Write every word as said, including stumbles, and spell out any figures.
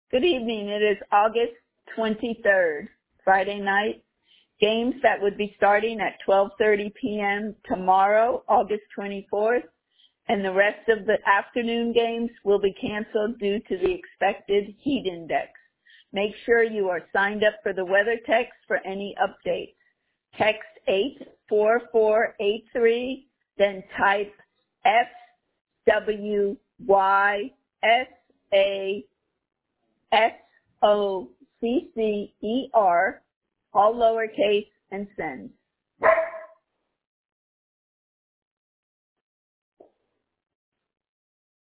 Good evening. It is August twenty-third, Friday night. Games that would be starting at twelve thirty p.m. tomorrow, August twenty-fourth, and the rest of the afternoon games will be canceled due to the expected heat index. Make sure you are signed up for the weather text for any updates. Text eight four four eight three, then type F W Y S A S O C C E R, all lowercase, and send.